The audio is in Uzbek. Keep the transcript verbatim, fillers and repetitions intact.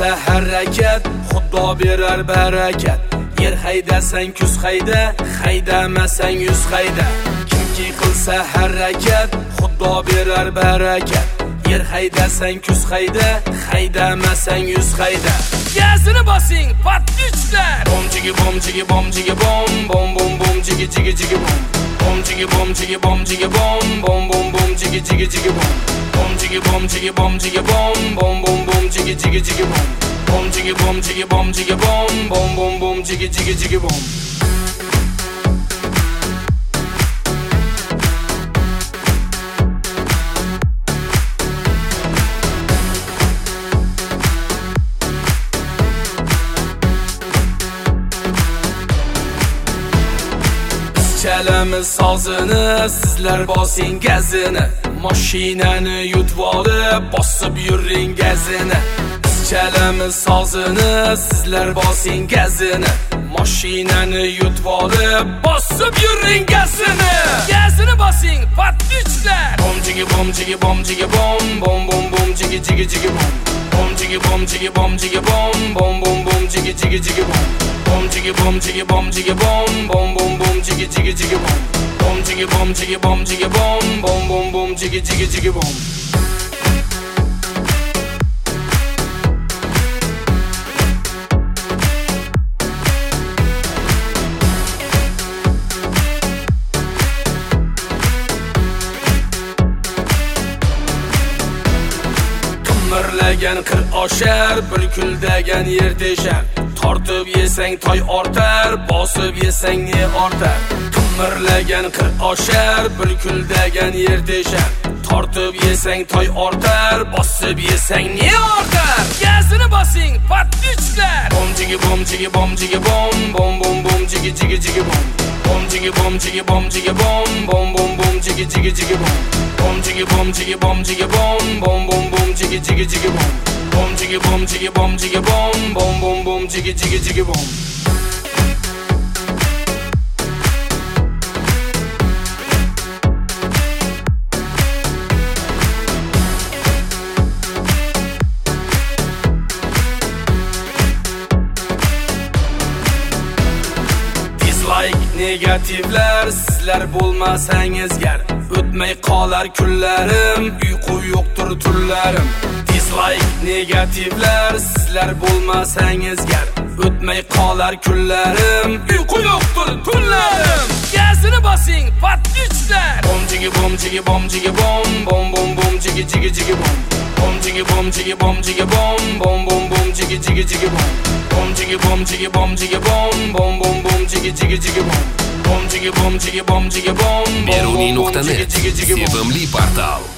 qilsa harakat, Xudo berar barakat. Yer haydasang kuz hayda, haydamasang yuz hayda. Kimki qilsa harakat, Xudo berar barakat. Yer haydasang kuz hayda, haydamasang yuz hayda. Gazini bosing, patlichlar. Bom jigi bom jigi bom jigi bom, bom bom bom jigi jigi jigi bom. Bom jigi bom jigi bom jigi bom, bom bom bom jigi jigi jigi bom. Bom jigi bom jigi bom jigi bom, bom bom bom jigi jigi jigi bom. Bom jigi bom jigi bom jigi bom, bom bom bom jigi jigi jigi bom. Chalamiz sozini, sizlar bosing gazini. Mashinani yutib olib, bosib yuring gazini. Chalamiz sozini, sizlar bosing gazini. Mashinani yutib olib, bosib yuring gazini. Gazini bosing, patlichlar. Bom jigi bom jigi bom jigi bom, bom bom bom jigi jigi jigi bom. Bom jigi bom jigi bom jigi bom, bom bom bom jigi jigi jigi bom. Bom jigi bom jigi bom jigi bom, bom bom bom jigi jigi jigi bom. Bom jigi bom jigi bom jigi bom, bom bom bom jigi jigi jigi bom. Qimirlagan qir oshar, bulkuldagan yer teshar. Tortib yesang toy ortar, bosib yesang ne ortar. Qimirlagan qir oshar, bulkuldagan yer teshar. Tortib yesang toy ortar, bosib yesang ne ortar. Gazini bosing, patlichlar. Bom jigi bom jigi bom jigi bom, bom bom bom jigi jigi jigi bom. Bom jigi bom jigi bom jigi bom, bom bom bom jigi jigi jigi bom. Bom jigi bom jigi bom jigi bom, bom bom bom jigi jigi jigi bom. Bom jigi bom jigi bom jigi bom, bom bom bom jigi jigi jigi bom. Negativlar, sizlar bo'lmasangiz gar. O'tmay qolar kunlarim, uyqu yo'qdir tunlarim. Dislike negativlar, sizlar bo'lmasangiz gar. O'tmay qolar kunlarim, uyqu yo'qdir tunlarim. Gazini bosing, patlichlar. Bom jigi bom jigi bom jigi bom, bom bom bom jigi jigi jigi bom. Bom jigi bom jigi bom jigi bom, bom bom bom jigi jigi jigi bom. Bom jigi bom jigi bom jigi bom, bom bom bom jigi jigi jigi bom. Bom jigi bom jigi bom jigi bom, beruniy nuqta net sevimli portal.